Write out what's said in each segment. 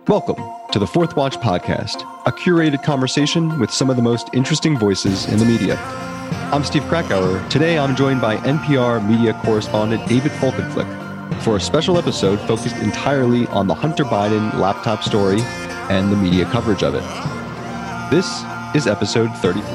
Welcome to the Fourth Watch Podcast, a curated conversation with some of the most interesting voices in the media. I'm Steve Krakauer. Today I'm joined by NPR media correspondent David Folkenflik for a special episode focused entirely on the Hunter Biden laptop story and the media coverage of it. This is episode 33.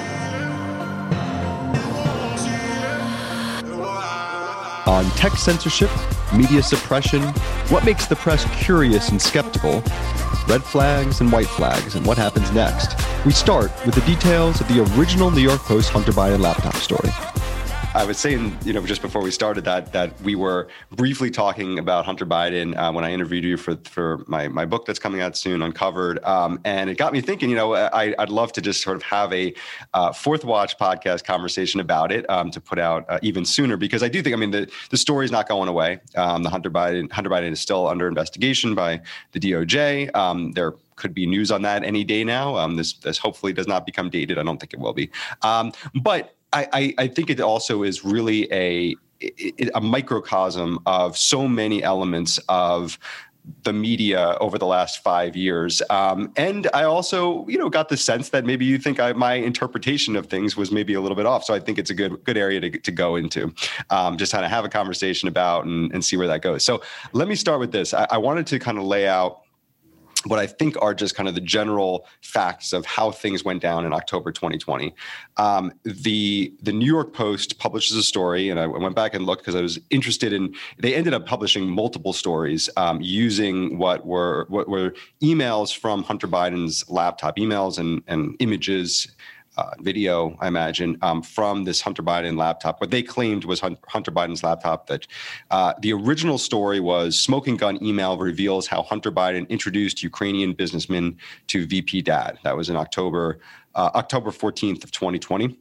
On tech censorship, media suppression, what makes the press curious and skeptical, red flags and white flags, and what happens next, we start with the details of the original New York Post Hunter Biden laptop story. I was saying, just before we started that we were briefly talking about Hunter Biden when I interviewed you for my book that's coming out soon, Uncovered. And it got me thinking, I'd love to just sort of have a Fourth Watch podcast conversation about it to put out even sooner, because I do think, the story's not going away. The Hunter Biden is still under investigation by the DOJ. There could be news on that any day now. This hopefully does not become dated. I don't think it will be. But I think it also is really a microcosm of so many elements of the media over the last 5 years. And I also, got the sense that maybe you think my interpretation of things was maybe a little bit off. So I think it's a good area to go into, just kind of have a conversation about and see where that goes. So let me start with this. I wanted to kind of lay out what I think are just kind of the general facts of how things went down in October 2020. The New York Post publishes a story, and I went back and looked because I was interested in. They ended up publishing multiple stories using what were emails from Hunter Biden's laptop, emails and images. Video, I imagine, from this Hunter Biden laptop. What they claimed was Hunter Biden's laptop. That the original story was smoking gun email reveals how Hunter Biden introduced Ukrainian businessman to VP Dad. That was in October 14th of 2020.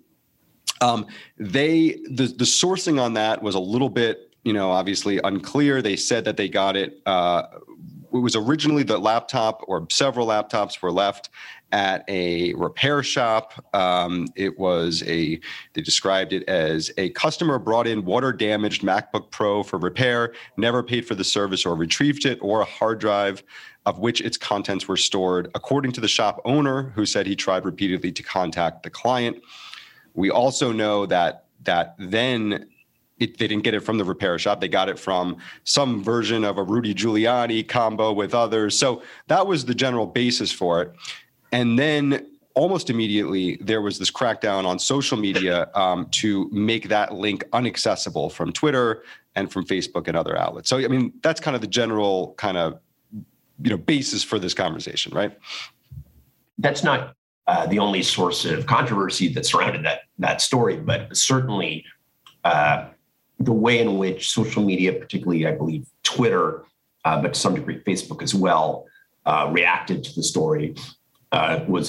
The sourcing on that was a little bit, obviously unclear. They said that they got it. It was originally the laptop, or several laptops were left at a repair shop. They described it as a customer brought in water-damaged MacBook Pro for repair, never paid for the service or retrieved it, or a hard drive of which its contents were stored, according to the shop owner, who said he tried repeatedly to contact the client. We also know that then they didn't get it from the repair shop. They got it from some version of a Rudy Giuliani combo with others. So that was the general basis for it. And then almost immediately, there was this crackdown on social media to make that link inaccessible from Twitter and from Facebook and other outlets. So, that's kind of the general kind of, basis for this conversation, right? That's not the only source of controversy that surrounded that story, but certainly the way in which social media, particularly, I believe, Twitter, but to some degree Facebook as well, reacted to the story was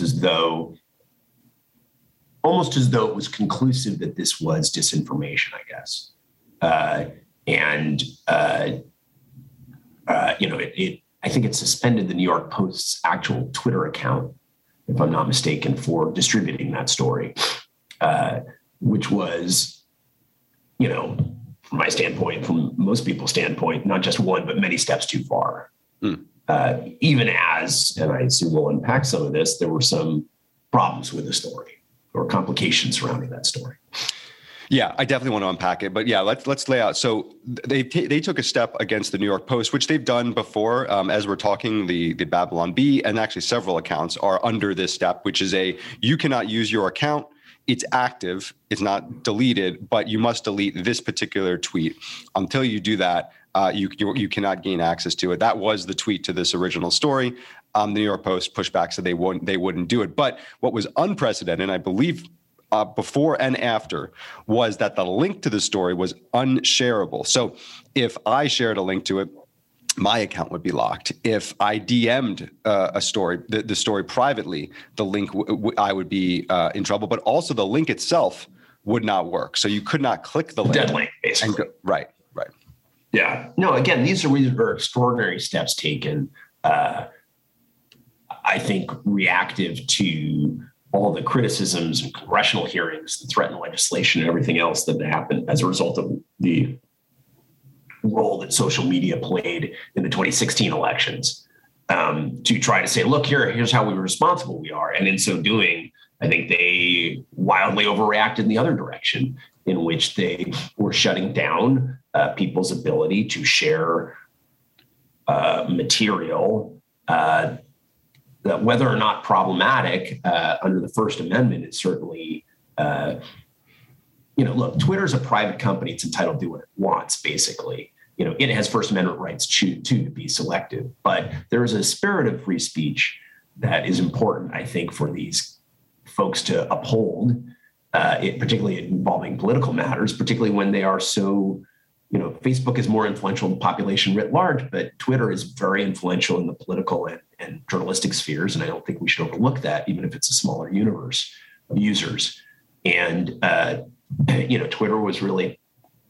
almost as though it was conclusive that this was disinformation, I guess. I think it suspended the New York Post's actual Twitter account, if I'm not mistaken, for distributing that story, which was, from my standpoint, from most people's standpoint, not just one, but many steps too far. Even as, and I assume we'll unpack some of this, there were some problems with the story or complications surrounding that story. Yeah, I definitely want to unpack it, but yeah, let's lay out. So they took a step against the New York Post, which they've done before. As we're talking, the Babylon Bee and actually several accounts are under this step, which is you cannot use your account. It's active, it's not deleted, but you must delete this particular tweet. Until you do that, you cannot gain access to it. That was the tweet to this original story. The New York Post pushed back, so they wouldn't do it. But what was unprecedented, I believe, before and after, was that the link to the story was unshareable. So if I shared a link to it, my account would be locked. If I DM'd a story, the story privately, the link, I would be in trouble. But also the link itself would not work. So you could not click the link. Dead link, basically. Right. Yeah. No, again, these are extraordinary steps taken, I think, reactive to all the criticisms and congressional hearings, the threatened legislation, and everything else that happened as a result of the role that social media played in the 2016 elections. to try to say, look, here's how irresponsible we are. And in so doing, I think they wildly overreacted in the other direction, in which they were shutting down people's ability to share material that, whether or not problematic under the First Amendment, is certainly, look, Twitter is a private company. It's entitled to do what it wants, basically. It has First Amendment rights to be selective. But there is a spirit of free speech that is important, I think, for these folks to uphold, particularly involving political matters, particularly when they are so, Facebook is more influential in the population writ large, but Twitter is very influential in the political and journalistic spheres. And I don't think we should overlook that, even if it's a smaller universe of users. And, Twitter was really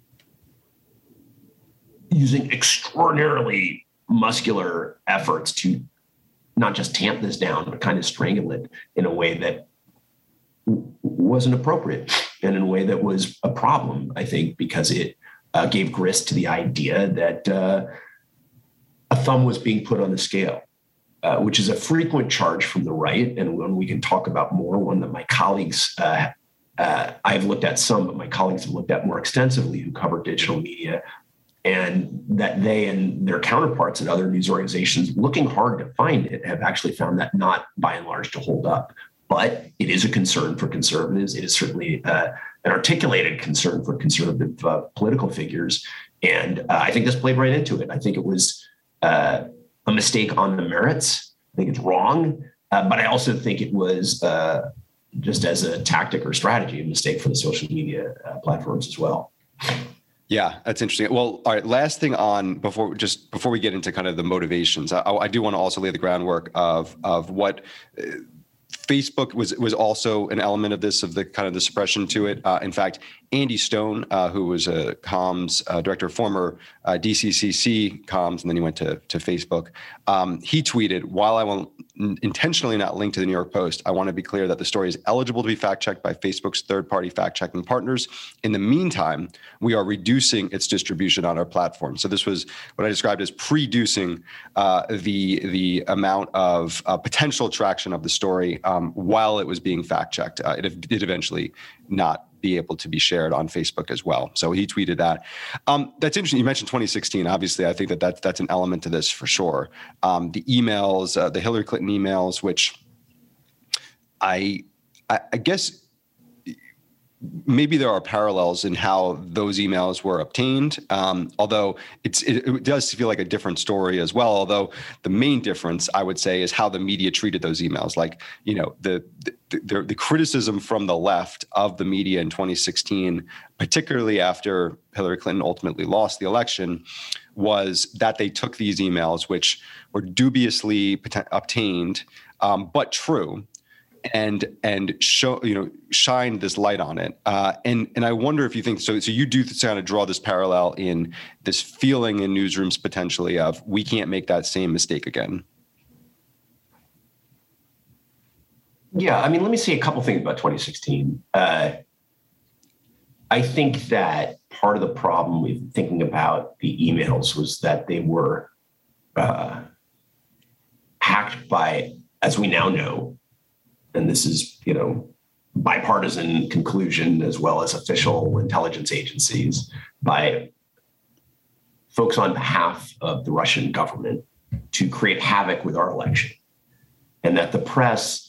using extraordinarily muscular efforts to not just tamp this down, but kind of strangle it in a way that wasn't appropriate, and in a way that was a problem, I think, because it gave grist to the idea that a thumb was being put on the scale, which is a frequent charge from the right. And when we can talk about more, one that my colleagues, I've looked at some, but my colleagues have looked at more extensively, who cover digital media, and that they and their counterparts at other news organizations, looking hard to find it, have actually found that not by and large to hold up. But it is a concern for conservatives. It is certainly an articulated concern for conservative political figures. And I think this played right into it. I think it was a mistake on the merits. I think it's wrong. But I also think it was just as a tactic or strategy, a mistake for the social media platforms as well. Yeah, that's interesting. Well, all right. Last thing before we get into kind of the motivations, I do want to also lay the groundwork of what Facebook was also an element of this, of the kind of the suppression to it. In fact, Andy Stone, who was a comms director, former DCCC comms, and then he went to Facebook. He tweeted, "While I will intentionally not link to the New York Post, I want to be clear that the story is eligible to be fact-checked by Facebook's third-party fact-checking partners. In the meantime, we are reducing its distribution on our platform." So this was what I described as pre-ducing the amount of potential traction of the story while it was being fact-checked. It did eventually not be able to be shared on Facebook as well. So he tweeted that. That's interesting. You mentioned 2016. Obviously, I think that's an element to this for sure. The emails, the Hillary Clinton emails, which I guess maybe there are parallels in how those emails were obtained, although it does feel like a different story as well. Although the main difference, I would say, is how the media treated those emails. Like, the criticism from the left of the media in 2016, particularly after Hillary Clinton ultimately lost the election, was that they took these emails, which were dubiously obtained, but true, and shine this light on it. And I wonder if you think so you do kind of draw this parallel in this feeling in newsrooms potentially of, we can't make that same mistake again. Yeah, I mean, let me say a couple things about 2016. I think that part of the problem with thinking about the emails was that they were hacked by, as we now know, and this is, bipartisan conclusion as well as official intelligence agencies, by folks on behalf of the Russian government to create havoc with our election. And that the press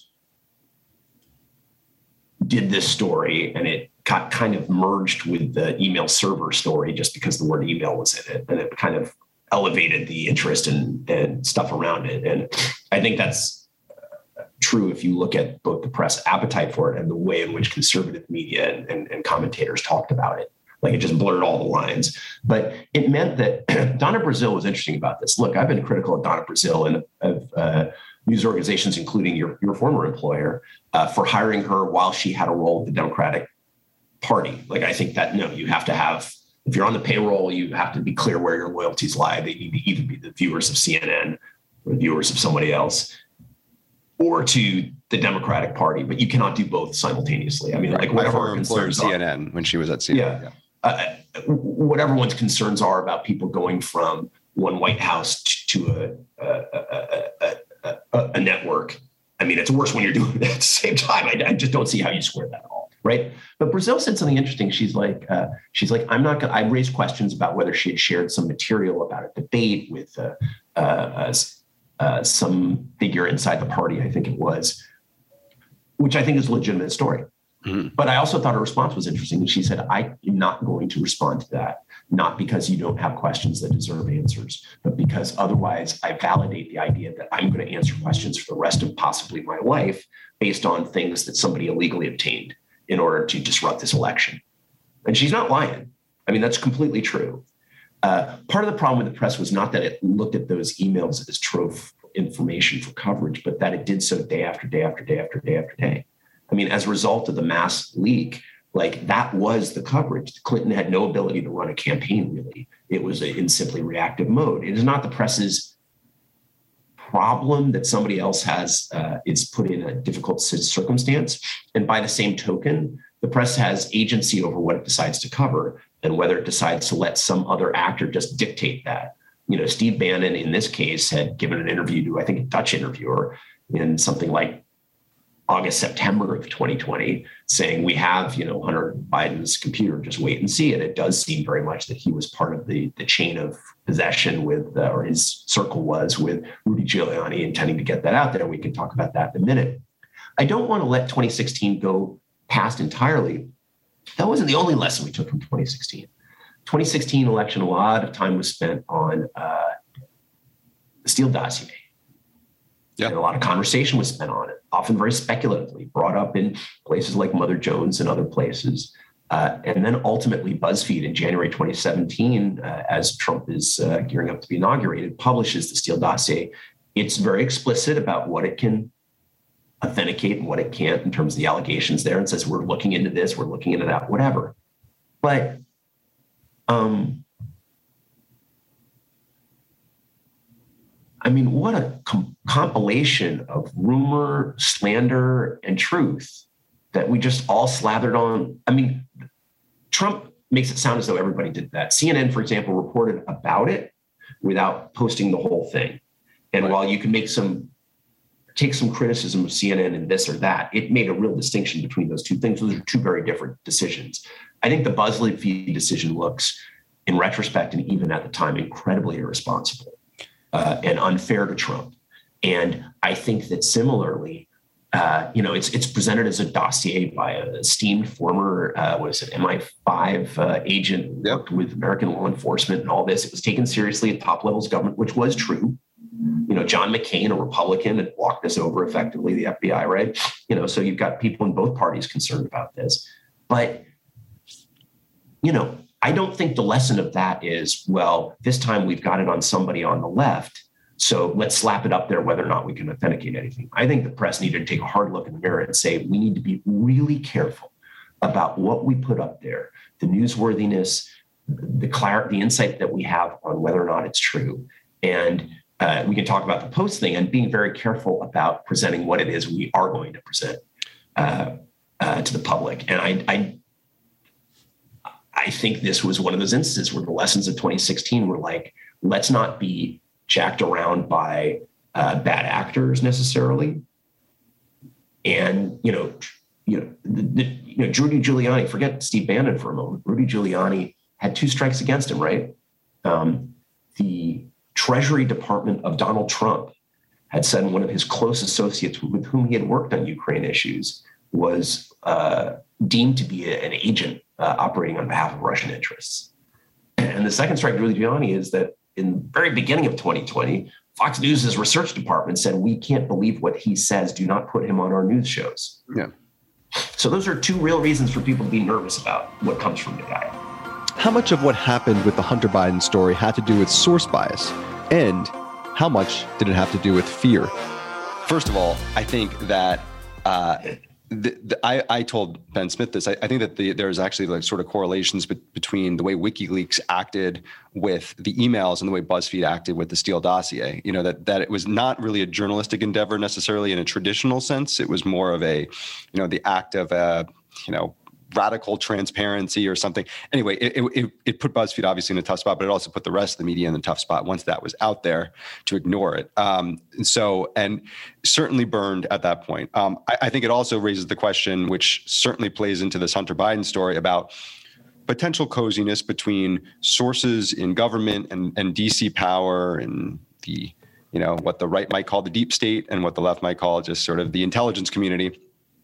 did this story, and it got kind of merged with the email server story just because the word email was in it, and it kind of elevated the interest and stuff around it. And I think that's true if you look at both the press appetite for it and the way in which conservative media and commentators talked about it. Like, it just blurred all the lines. But it meant that Donna Brazile was interesting about this. Look, I've been critical of Donna Brazile and of news organizations, including your former employer, for hiring her while she had a role with the Democratic Party. Like, I think that, no, you have to have, if you're on the payroll, you have to be clear where your loyalties lie. They need to either be the viewers of CNN or the viewers of somebody else, or to the Democratic Party, but you cannot do both simultaneously. I mean, right. Like, whatever her concerns CNN when she was at CNN. Yeah. Whatever one's concerns are about people going from one White House to a network. I mean, it's worse when you're doing it at the same time. I just don't see how you square that at all, right? But Brazel said something interesting. She's like, I'm not going to, I raised questions about whether she had shared some material about a debate with some figure inside the party, I think it was, which I think is a legitimate story. Mm-hmm. But I also thought her response was interesting. And she said, I am not going to respond to that, not because you don't have questions that deserve answers, but because otherwise I validate the idea that I'm going to answer questions for the rest of possibly my life based on things that somebody illegally obtained in order to disrupt this election. And she's not lying. I mean, that's completely true. Part of the problem with the press was not that it looked at those emails as trove information for coverage, but that it did so day after day after day after day after day. I mean, as a result of the mass leak, like that was the coverage. Clinton had no ability to run a campaign, really. It was in simply reactive mode. It is not the press's problem that somebody else is put in a difficult circumstance. And by the same token, the press has agency over what it decides to cover and whether it decides to let some other actor just dictate that. You know, Steve Bannon in this case had given an interview to, I think, a Dutch interviewer in something like August, September of 2020, saying we have, Hunter Biden's computer, just wait and see. And it does seem very much that he was part of the chain of possession with, or his circle was with Rudy Giuliani, intending to get that out there. We can talk about that in a minute. I don't want to let 2016 go past entirely. That wasn't the only lesson we took from 2016. 2016 election, a lot of time was spent on the Steele dossier. Yeah. And a lot of conversation was spent on it, often very speculatively, brought up in places like Mother Jones and other places. And then ultimately BuzzFeed in January 2017, as Trump is gearing up to be inaugurated, publishes the Steele dossier. It's very explicit about what it can authenticate and what it can't in terms of the allegations there, and says, we're looking into this, we're looking into that, whatever. But I mean, what a compilation of rumor, slander, and truth that we just all slathered on. I mean, Trump makes it sound as though everybody did that. CNN, for example, reported about it without posting the whole thing. And right. While you can take some criticism of CNN and this or that, it made a real distinction between those two things. Those are two very different decisions. I think the BuzzFeed decision looks, in retrospect and even at the time, incredibly irresponsible. And unfair to Trump. And I think that similarly, it's presented as a dossier by an esteemed former, MI5 agent who worked with American law enforcement and all this. It was taken seriously at top levels of government, which was true. John McCain, a Republican, had walked this over effectively, the FBI, right? So you've got people in both parties concerned about this. But, I don't think the lesson of that is, well, this time we've got it on somebody on the left, so let's slap it up there whether or not we can authenticate anything. I think the press needed to take a hard look in the mirror and say, we need to be really careful about what we put up there, the newsworthiness, the insight that we have on whether or not it's true. And we can talk about the Post thing and being very careful about presenting what it is we are going to present to the public. And I think this was one of those instances where the lessons of 2016 were like, let's not be jacked around by bad actors necessarily. And, Rudy Giuliani, forget Steve Bannon for a moment. Rudy Giuliani had two strikes against him, right? The Treasury Department of Donald Trump had said one of his close associates with whom he had worked on Ukraine issues was deemed to be an agent operating on behalf of Russian interests. And the second strike to Rudy Giuliani is that in the very beginning of 2020, Fox News' research department said, we can't believe what he says. Do not put him on our news shows. Yeah. So those are two real reasons for people to be nervous about what comes from the guy. How much of what happened with the Hunter Biden story had to do with source bias? And how much did it have to do with fear? First of all, I think that I told Ben Smith this. I think that there's actually like sort of correlations between the way WikiLeaks acted with the emails and the way BuzzFeed acted with the Steele dossier. That it was not really a journalistic endeavor necessarily in a traditional sense. It was more of the act of radical transparency or something. Anyway, it put BuzzFeed obviously in a tough spot, but it also put the rest of the media in a tough spot once that was out there to ignore it. And certainly burned at that point. I think it also raises the question, which certainly plays into this Hunter Biden story, about potential coziness between sources in government and DC power and the, what the right might call the deep state and what the left might call just sort of the intelligence community.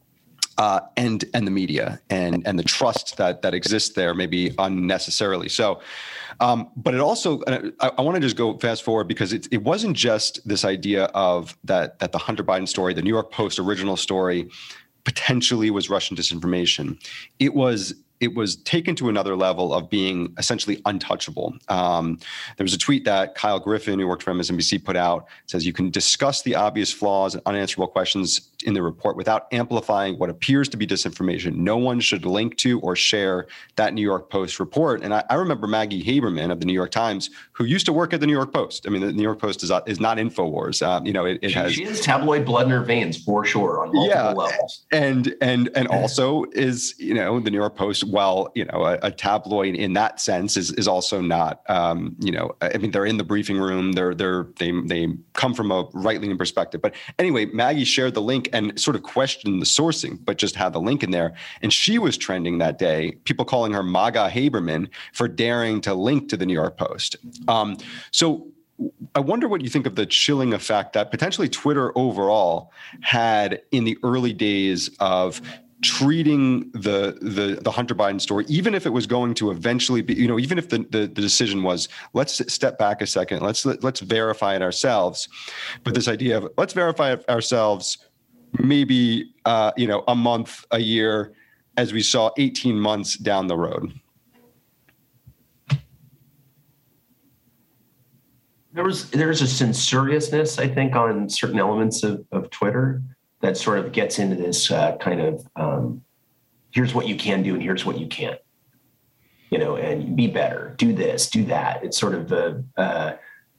And the media and the trust that exists there, maybe unnecessarily so. But it also, I want to just go fast forward because it wasn't just this idea of that the Hunter Biden story, the New York Post original story, potentially was Russian disinformation. It was taken to another level of being essentially untouchable. There was a tweet that Kyle Griffin, who worked for MSNBC, put out. It says, you can discuss the obvious flaws and unanswerable questions in the report without amplifying what appears to be disinformation. No one should link to or share that New York Post report. And I remember Maggie Haberman of the New York Times, who used to work at the New York Post. I mean, the New York Post is not InfoWars. She has tabloid blood in her veins for sure on multiple levels. And also is, the New York Post, while, a tabloid in that sense is also not, I mean, they're in the briefing room, they come from a right-leaning perspective. But anyway, Maggie shared the link and sort of questioned the sourcing, but just had the link in there. And she was trending that day, people calling her MAGA Haberman for daring to link to the New York Post. So I wonder what you think of the chilling effect that potentially Twitter overall had in the early days of treating the Hunter Biden story, even if it was going to eventually be, even if the decision was, let's step back a second, let's verify it ourselves. But this idea of let's verify it ourselves, maybe a month, a year, as we saw 18 months down the road. There's a censoriousness, I think, on certain elements of Twitter that sort of gets into this kind of here's what you can do and here's what you can't, and be better, do this, do that. It's sort of the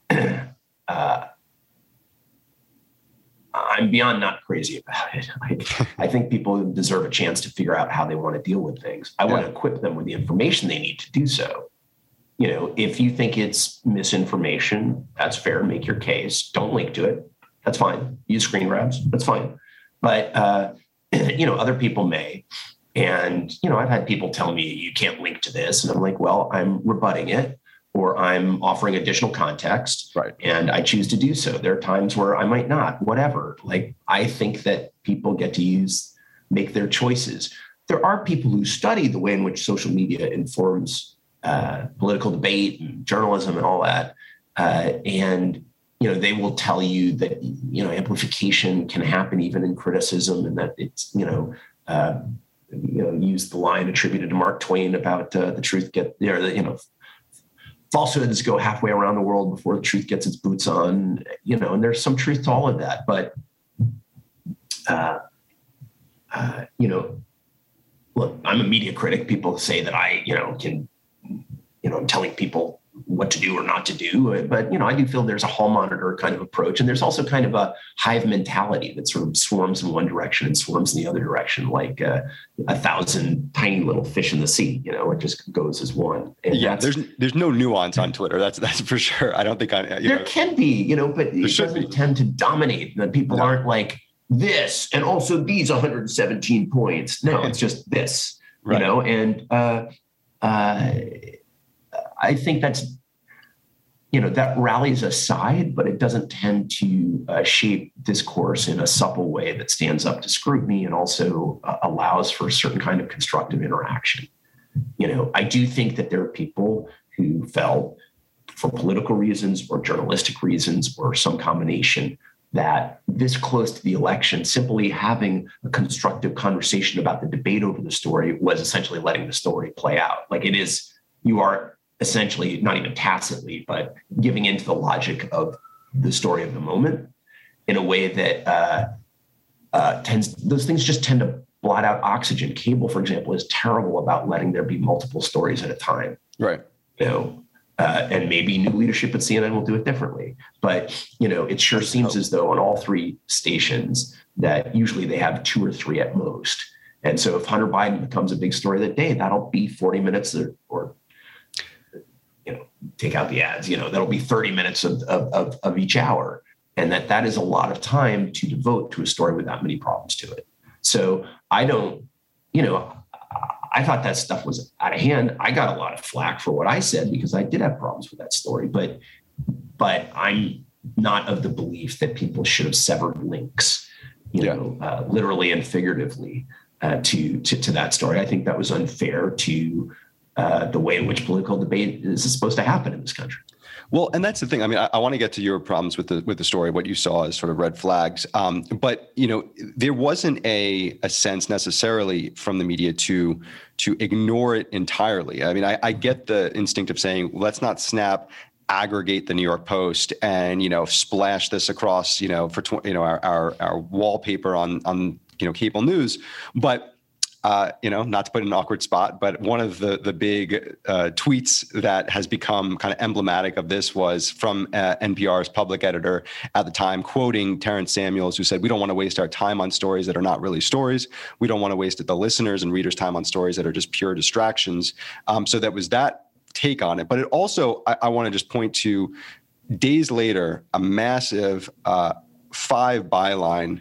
I'm beyond not crazy about it. I think people deserve a chance to figure out how they want to deal with things. I want to equip them with the information they need to do so. If you think it's misinformation, that's fair. Make your case. Don't link to it. That's fine. Use screen grabs. That's fine. But, other people may. And, I've had people tell me you can't link to this. And I'm like, well, I'm rebutting it or I'm offering additional context. Right. And I choose to do so. There are times where I might not, whatever. Like, I think that people get to make their choices. There are people who study the way in which social media informs political debate and journalism and all that. And they will tell you that, amplification can happen even in criticism and that it's, use the line attributed to Mark Twain about the truth falsehoods go halfway around the world before the truth gets its boots on, and there's some truth to all of that. But, look, I'm a media critic. People say that I, I'm telling people what to do or not to do. But, I do feel there's a hall monitor kind of approach. And there's also kind of a hive mentality that sort of swarms in one direction and swarms in the other direction, like 1,000 tiny little fish in the sea, it just goes as one. And there's no nuance on Twitter. That's for sure. I don't think there can be, but it doesn't tend to dominate. That people aren't like this and also these 117 points. No, it's just this, right. And I think that's, that rallies a side, but it doesn't tend to shape discourse in a supple way that stands up to scrutiny and also allows for a certain kind of constructive interaction. I do think that there are people who felt, for political reasons or journalistic reasons or some combination, that this close to the election, simply having a constructive conversation about the debate over the story was essentially letting the story play out. Like it is, you are essentially not even tacitly, but giving into the logic of the story of the moment in a way that those things just tend to blot out oxygen. Cable, for example, is terrible about letting there be multiple stories at a time. Right. And maybe new leadership at CNN will do it differently. But, it sure seems as though on all three stations that usually they have two or three at most. And so if Hunter Biden becomes a big story that day, that'll be 40 minutes or take out the ads, that'll be 30 minutes of each hour. And that is a lot of time to devote to a story with that many problems to it. So I thought that stuff was out of hand. I got a lot of flack for what I said because I did have problems with that story, but I'm not of the belief that people should have severed links, literally and figuratively to that story. I think that was unfair to the way in which political debate is supposed to happen in this country. Well, and that's the thing. I mean, I want to get to your problems with the story, what you saw as sort of red flags. But, there wasn't a sense necessarily from the media to ignore it entirely. I mean, I get the instinct of saying, let's not aggregate the New York Post and, splash this across, for, our wallpaper on cable news. But not to put in an awkward spot, but one of the big tweets that has become kind of emblematic of this was from NPR's public editor at the time, quoting Terrence Samuels, who said, "We don't want to waste our time on stories that are not really stories. We don't want to waste the listeners' and readers' time on stories that are just pure distractions." So that was that take on it. But it also, I want to just point to days later, a massive 6 byline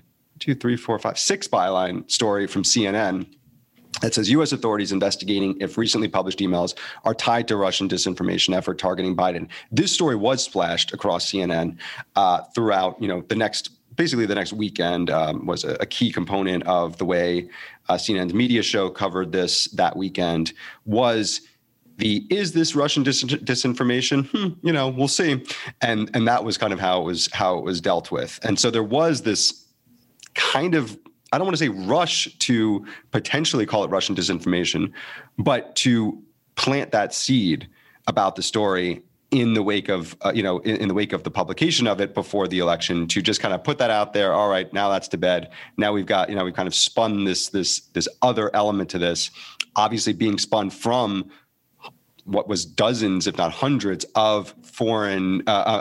story from CNN that says U.S. authorities investigating if recently published emails are tied to Russian disinformation effort targeting Biden. This story was splashed across CNN throughout, the next weekend was a key component of the way CNN's media show covered this that weekend was is this Russian disinformation? We'll see. And that was kind of how it was dealt with. And so there was this kind of, I don't want to say rush to potentially call it Russian disinformation, but to plant that seed about the story in the wake of, in the wake of the publication of it before the election, to just kind of put that out there. All right, now that's to bed. Now we've got, we've kind of spun this other element to this, obviously being spun from what was dozens, if not hundreds, of foreign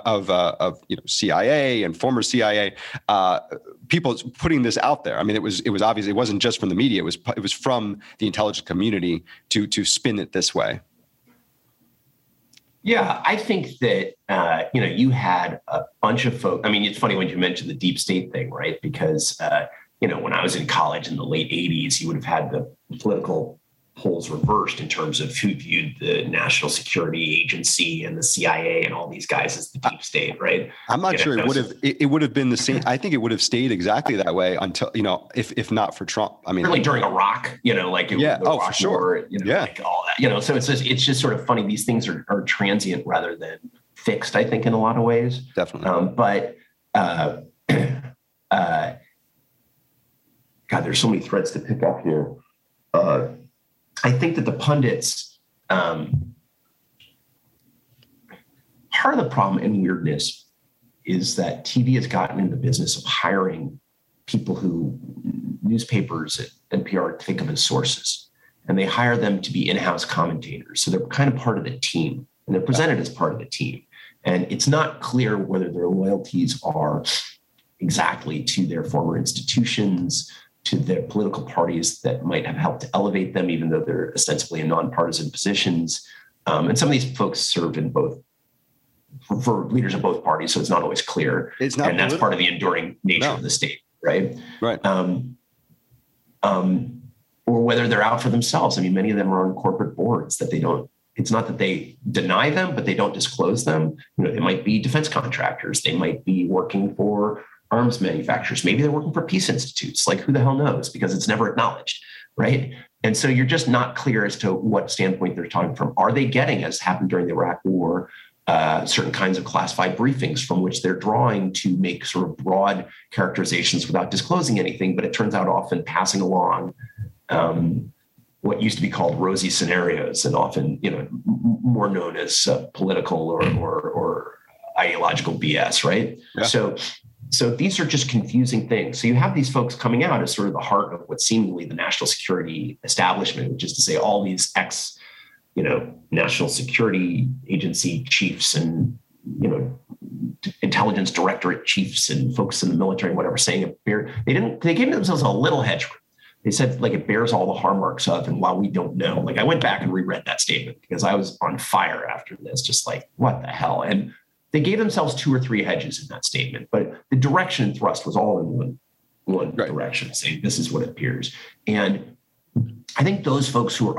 CIA and former CIA people putting this out there. I mean, it was obvious. It wasn't just from the media. It was from the intelligence community to spin it this way. Yeah, I think that you had a bunch of folks. I mean, it's funny when you mentioned the deep state thing, right? Because when I was in college in the late 80s, you would have had the political polls reversed in terms of who viewed the National Security Agency and the CIA and all these guys as the deep state, right? I'm not sure it would have been the same. I think it would have stayed exactly that way until, if not for Trump. I mean, really during Iraq, for sure. War, like all that, so it's just sort of funny. These things are transient rather than fixed, I think, in a lot of ways. Definitely. God, there's so many threads to pick up here. I think that the pundits, part of the problem and weirdness is that TV has gotten in the business of hiring people who newspapers at NPR think of as sources, and they hire them to be in-house commentators. So they're kind of part of the team, and they're presented as part of the team. And it's not clear whether their loyalties are exactly to their former institutions, to their political parties that might have helped to elevate them, even though they're ostensibly in nonpartisan positions. And some of these folks serve in both, for leaders of both parties, so it's not always clear. It's not, and that's part of the enduring nature of the state, right? Right. Or whether they're out for themselves. I mean, many of them are on corporate boards that they don't. It's not that they deny them, but they don't disclose them. They might be defense contractors. They might be working for arms manufacturers. Maybe they're working for peace institutes. Like, who the hell knows? Because it's never acknowledged, right? And so you're just not clear as to what standpoint they're talking from. Are they getting, as happened during the Iraq War, certain kinds of classified briefings from which they're drawing to make sort of broad characterizations without disclosing anything, but it turns out often passing along what used to be called rosy scenarios, and often, more known as political or ideological BS, right? Yeah. So these are just confusing things. So you have these folks coming out as sort of the heart of what's seemingly the national security establishment, which is to say all these national security agency chiefs and, intelligence directorate chiefs and folks in the military, whatever, saying they gave themselves a little hedge room. They said like it bears all the hallmarks of, and while we don't know, like I went back and reread that statement because I was on fire after this, just like, what the hell? And they gave themselves 2 or 3 hedges in that statement, but the direction and thrust was all in one direction, saying this is what it appears. And I think those folks who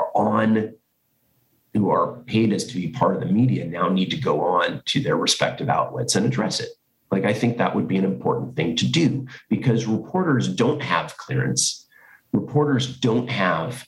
are paid as to be part of the media now need to go on to their respective outlets and address it. Like, I think that would be an important thing to do because reporters don't have clearance. Reporters don't have,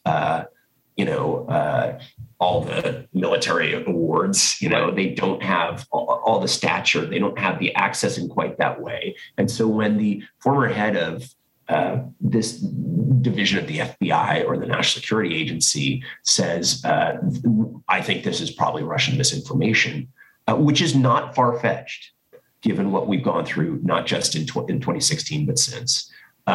all the military awards, they don't have all the stature. They don't have the access in quite that way. And so when the former head of this division of the FBI or the National Security Agency says, I think this is probably Russian misinformation, which is not far-fetched, given what we've gone through, not just in 2016, but since.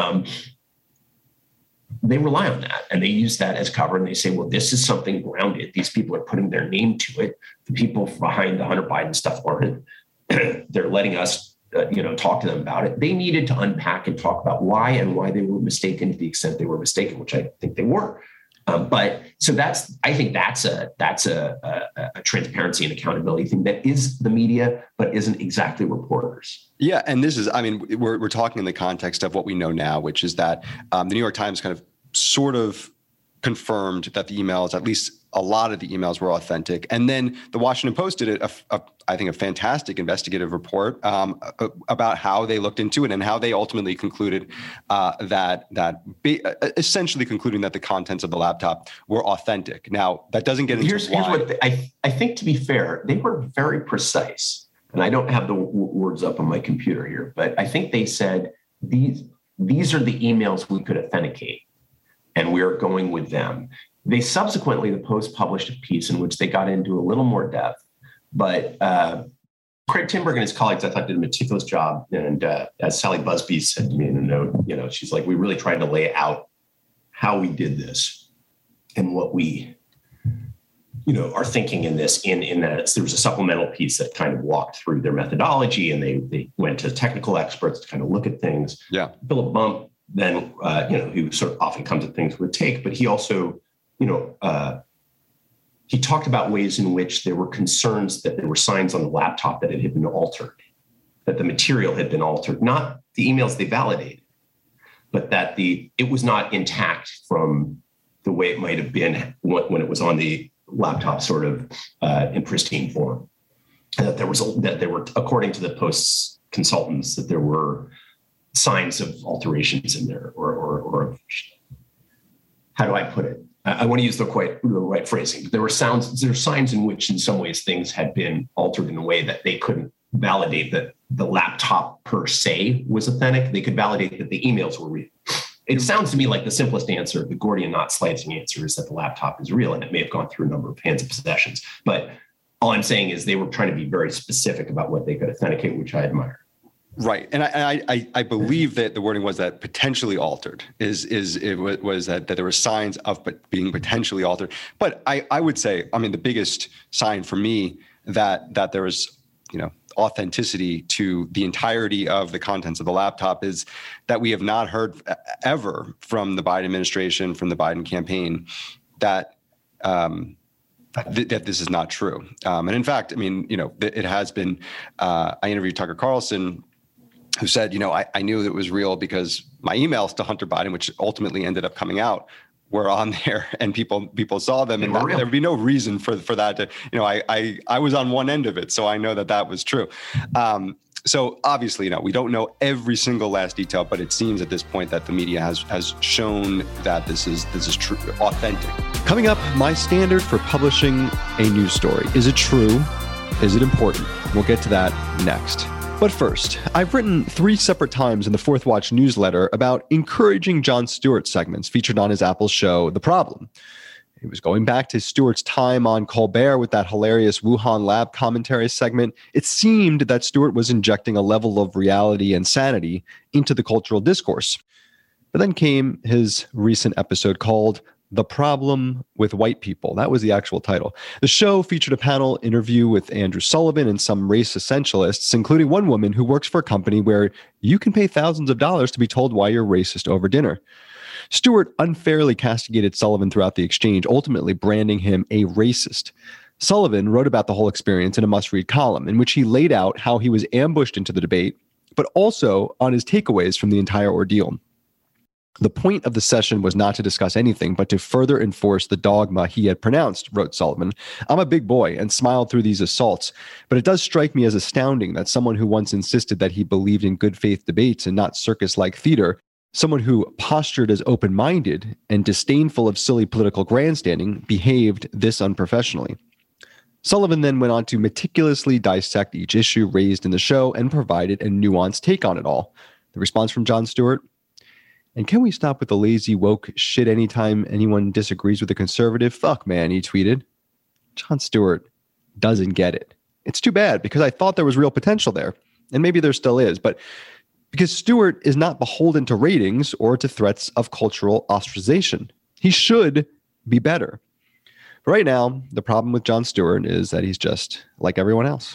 They rely on that and they use that as cover and they say, well, this is something grounded. These people are putting their name to it. The people behind the Hunter Biden stuff aren't. They're letting us talk to them about it. They needed to unpack and talk about why they were mistaken to the extent they were mistaken, which I think they were. But so I think that's a transparency and accountability thing that is the media, but isn't exactly reporters. Yeah. And this is, we're talking in the context of what we know now, which is that the New York Times kind of sort of confirmed that the emails, at least a lot of the emails, were authentic. And then the Washington Post did I think a fantastic investigative report about how they looked into it and how they ultimately concluded essentially concluding that the contents of the laptop were authentic. Now, that doesn't get into here's what I think, to be fair, they were very precise. And I don't have the words up on my computer here, but I think they said these are the emails we could authenticate, and we're going with them. They subsequently, the Post published a piece in which they got into a little more depth, but Craig Timberg and his colleagues, I thought, did a meticulous job. And as Sally Busby said to me in a note, she's like, we really tried to lay out how we did this and what we, are thinking in this, in that there was a supplemental piece that kind of walked through their methodology, and they went to technical experts to kind of look at things. Yeah. Philip Bump, then, who sort of often comes at things with a take, but he also, he talked about ways in which there were concerns that there were signs on the laptop that it had been altered, that the material had been altered, not the emails they validated, but that it was not intact from the way it might have been when it was on the laptop, sort of in pristine form. And that there were, according to the Post's consultants, that there were signs of alterations in there, or how do I put it? I want to use the right phrasing. There are signs in which, in some ways, things had been altered in a way that they couldn't validate that the laptop per se was authentic. They could validate that the emails were real. It sounds to me like the simplest answer, the Gordian knot slicing answer, is that the laptop is real, and it may have gone through a number of hands of possessions. But all I'm saying is they were trying to be very specific about what they could authenticate, which I admire. Right. And I believe that the wording was that potentially altered was that there were signs of being potentially altered. But I would say, the biggest sign for me that there was, authenticity to the entirety of the contents of the laptop is that we have not heard ever from the Biden administration, from the Biden campaign, that this is not true. And in fact, it has been, I interviewed Tucker Carlson, who said, I knew that it was real because my emails to Hunter Biden, which ultimately ended up coming out, were on there, and people saw them, and there would be no reason for that to, I was on one end of it, so I know that was true. So obviously, we don't know every single last detail, but it seems at this point that the media has shown that this is true, authentic. Coming up, my standard for publishing a news story. Is it true? Is it important? We'll get to that next. But first, I've written 3 separate times in the Fourth Watch newsletter about encouraging Jon Stewart segments featured on his Apple show, The Problem. It was going back to Stewart's time on Colbert with that hilarious Wuhan lab commentary segment. It seemed that Stewart was injecting a level of reality and sanity into the cultural discourse. But then came his recent episode called The Problem with White People. That was the actual title. The show featured a panel interview with Andrew Sullivan and some race essentialists, including one woman who works for a company where you can pay thousands of dollars to be told why you're racist over dinner. Stewart unfairly castigated Sullivan throughout the exchange, ultimately branding him a racist. Sullivan wrote about the whole experience in a must-read column in which he laid out how he was ambushed into the debate, but also on his takeaways from the entire ordeal. The point of the session was not to discuss anything, but to further enforce the dogma he had pronounced, wrote Sullivan. I'm a big boy and smiled through these assaults, but it does strike me as astounding that someone who once insisted that he believed in good faith debates and not circus-like theater, someone who postured as open-minded and disdainful of silly political grandstanding, behaved this unprofessionally. Sullivan then went on to meticulously dissect each issue raised in the show and provided a nuanced take on it all. The response from Jon Stewart: "And can we stop with the lazy woke shit anytime anyone disagrees with a conservative? Fuck, man," he tweeted. Jon Stewart doesn't get it. It's too bad, because I thought there was real potential there, and maybe there still is, but because Stewart is not beholden to ratings or to threats of cultural ostracization. He should be better. But right now, the problem with Jon Stewart is that he's just like everyone else.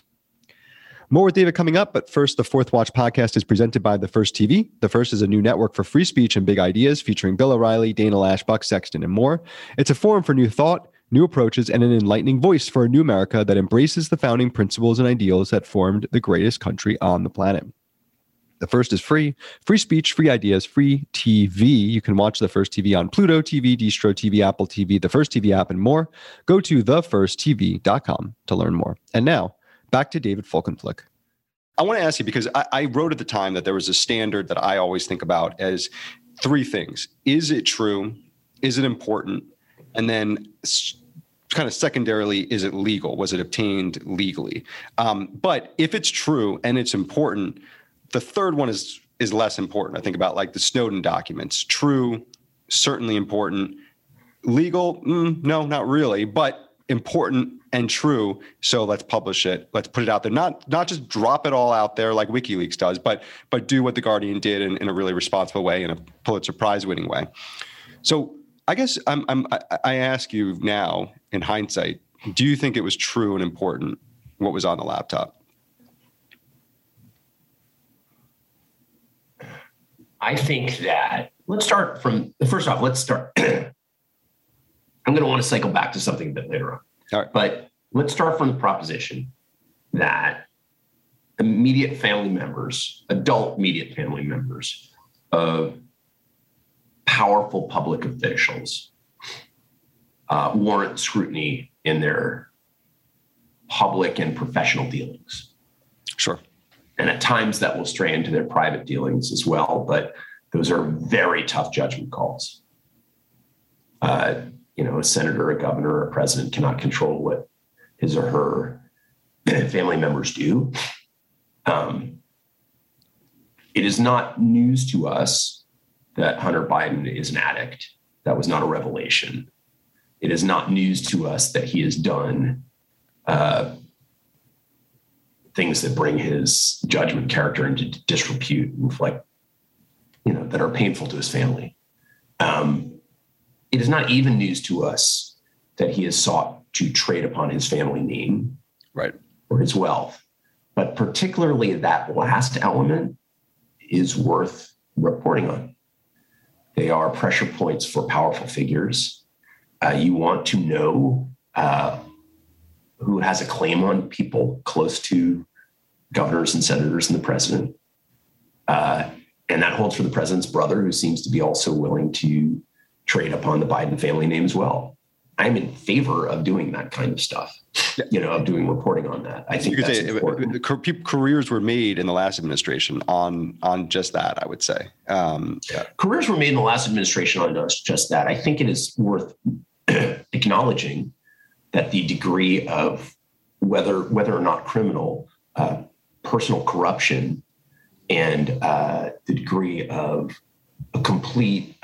More with David coming up, but first, the Fourth Watch podcast is presented by The First TV. The First is a new network for free speech and big ideas featuring Bill O'Reilly, Dana Lash, Buck Sexton, and more. It's a forum for new thought, new approaches, and an enlightening voice for a new America that embraces the founding principles and ideals that formed the greatest country on the planet. The First is free speech, free ideas, free TV. You can watch The First TV on Pluto TV, Distro TV, Apple TV, The First TV app, and more. Go to thefirsttv.com to learn more. And now, back to David Folkenflik. I want to ask you, because I wrote at the time that there was a standard that I always think about as three things. Is it true? Is it important? And then kind of secondarily, is it legal? Was it obtained legally? But if it's true and it's important, the third one is less important. I think about like the Snowden documents. True, certainly important. Legal, no, not really, but important and true. So let's publish it. Let's put it out there. Not just drop it all out there like WikiLeaks does, but do what The Guardian did in a really responsible way, in a Pulitzer Prize winning way. So I guess I ask you now, in hindsight, do you think it was true and important what was on the laptop? I think that first off, let's start. I'm going to want to cycle back to something a bit later on. All right. But let's start from the proposition that immediate family members, adult immediate family members of powerful public officials warrant scrutiny in their public and professional dealings. Sure. And at times that will stray into their private dealings as well, but those are very tough judgment calls. A senator, a governor, a president cannot control what his or her family members do. It is not news to us that Hunter Biden is an addict. That was not a revelation. It is not news to us that he has done things that bring his judgment, character into disrepute and that are painful to his family. It is not even news to us that he has sought to trade upon his family name, right, or his wealth. But particularly that last element is worth reporting on. They are pressure points for powerful figures. You want to know who has a claim on people close to governors and senators and the president. And that holds for the president's brother, who seems to be also willing to trade upon the Biden family name as well. I'm in favor of doing that kind of stuff, of doing reporting on that. I think that's important. Careers were made in the last administration on just that, I would say. Careers were made in the last administration on just that. I think it is worth acknowledging that the degree of whether or not criminal, personal corruption and the degree of a complete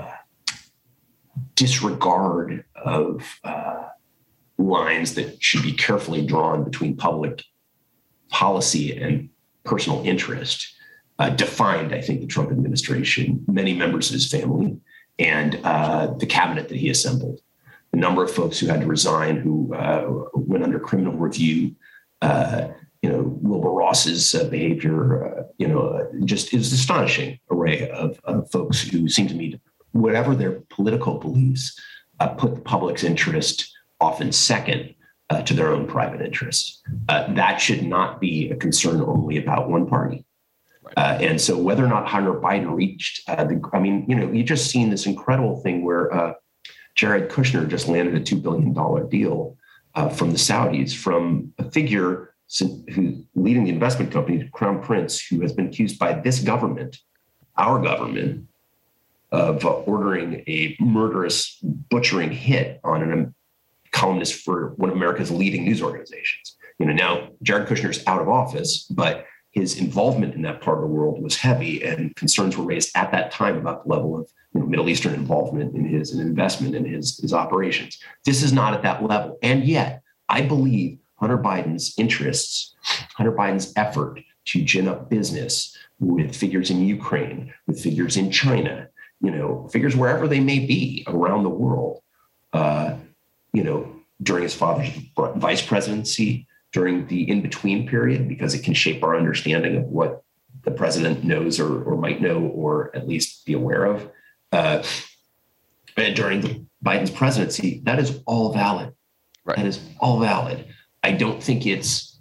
disregard of lines that should be carefully drawn between public policy and personal interest defined, I think, the Trump administration, many members of his family, and the cabinet that he assembled. The number of folks who had to resign, who went under criminal review, Wilbur Ross's behavior, just is an astonishing array of folks who seem to me whatever their political beliefs, put the public's interest often second to their own private interests. That should not be a concern only about one party. Right. And so whether or not Hunter Biden reached, you just seen this incredible thing where Jared Kushner just landed a $2 billion deal from the Saudis, from a figure who's leading the investment company, Crown Prince, who has been accused by this government, our government, of ordering a murderous, butchering hit on a columnist for one of America's leading news organizations. Now Jared Kushner's out of office, but his involvement in that part of the world was heavy, and concerns were raised at that time about the level of Middle Eastern involvement in his and investment in his operations. This is not at that level. And yet, I believe Hunter Biden's interests, Hunter Biden's effort to gin up business with figures in Ukraine, with figures in China, figures wherever they may be around the world, during his father's vice presidency, during the in-between period, because it can shape our understanding of what the president knows or might know, or at least be aware of. And during Biden's presidency, that is all valid. Right. That is all valid. I don't think it's,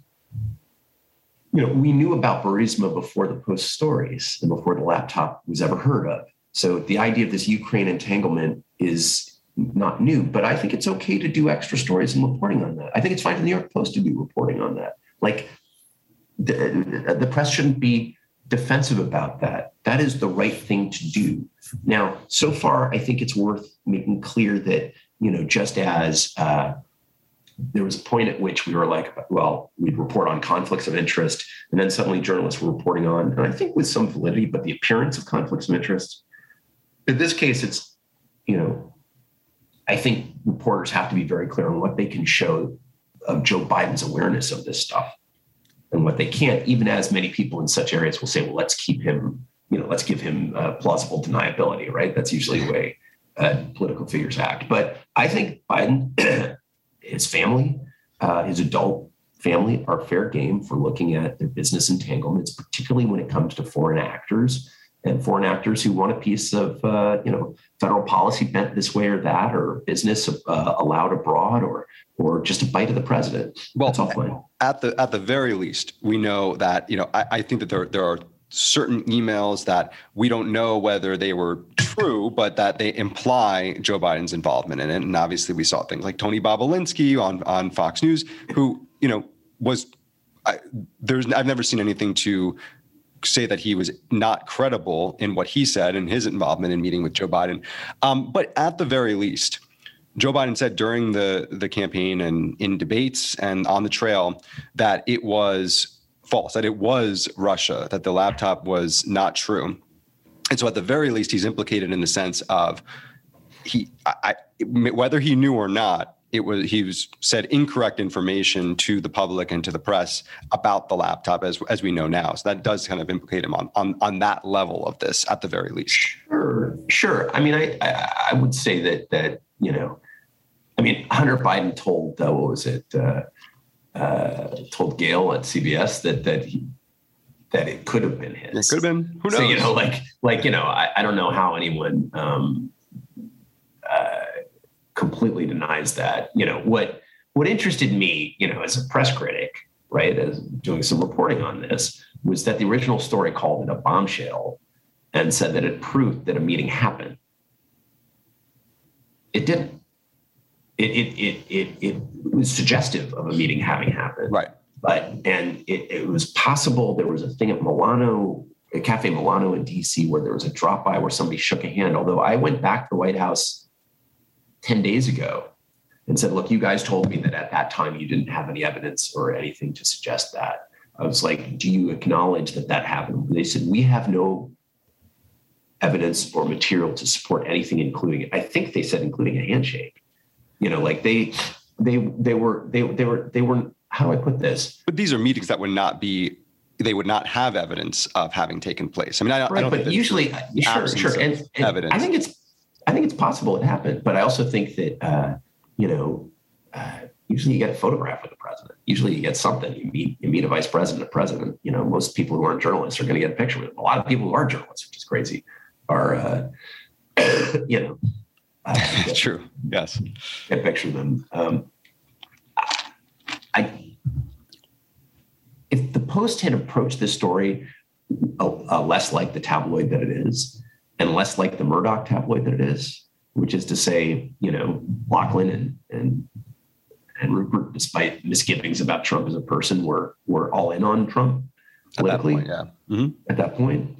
we knew about Burisma before the Post stories and before the laptop was ever heard of. So the idea of this Ukraine entanglement is not new, but I think it's okay to do extra stories and reporting on that. I think it's fine for the New York Post to be reporting on that. Like the press shouldn't be defensive about that. That is the right thing to do. Now, so far, I think it's worth making clear that, just as there was a point at which we were like, well, we'd report on conflicts of interest, and then suddenly journalists were reporting on, and I think with some validity, but the appearance of conflicts of interest. In this case, it's, I think reporters have to be very clear on what they can show of Joe Biden's awareness of this stuff and what they can't, even as many people in such areas will say, well, let's keep him, let's give him plausible deniability, right? That's usually the way political figures act. But I think Biden, his family, his adult family are fair game for looking at their business entanglements, particularly when it comes to foreign actors and foreign actors who want a piece of, federal policy bent this way or that, or business allowed abroad, or just a bite of the president. Well, that's all fine. At the very least, we know that, I think that there are certain emails that we don't know whether they were true, but that they imply Joe Biden's involvement in it. And obviously we saw things like Tony Bobolinsky on Fox News, who, I've never seen anything to say that he was not credible in what he said and his involvement in meeting with Joe Biden. But at the very least, Joe Biden said during the campaign and in debates and on the trail that it was false, that it was Russia, that the laptop was not true. And so at the very least, he's implicated in the sense of whether he knew or not, he was said incorrect information to the public and to the press about the laptop, as we know now. So that does kind of implicate him on that level of this, at the very least. Sure. I mean, I would say that Hunter Biden told told Gayle at CBS that it could have been his. It could have been. Who knows? So I don't know how anyone completely denies that. What interested me, as a press critic, right, as doing some reporting on this, was that the original story called it a bombshell and said that it proved that a meeting happened. It didn't. It was suggestive of a meeting having happened. Right. And it was possible. There was a thing at Cafe Milano in DC, where there was a drop by where somebody shook a hand. Although I went back to the White House 10 days ago and said, look, you guys told me that at that time you didn't have any evidence or anything to suggest that. I was like, do you acknowledge that happened? And they said, we have no evidence or material to support anything, including it. I think they said including a handshake. They were, how do I put this? But these are meetings that they would not have evidence of having taken place. I mean, I don't think usually, sure. And evidence. I think it's possible it happened, but I also think that, usually you get a photograph with the president. Usually you get something. You meet a vice president, a president. Most people who aren't journalists are going to get a picture with him. A lot of people who are journalists, which is crazy, are you know, True. Yes. I picture them. If the Post had approached this story less like the tabloid that it is, and less like the Murdoch tabloid that it is, which is to say, you know, Lachlan and Rupert, despite misgivings about Trump as a person, were all in on Trump politically. At that point, yeah. Mm-hmm. At that point,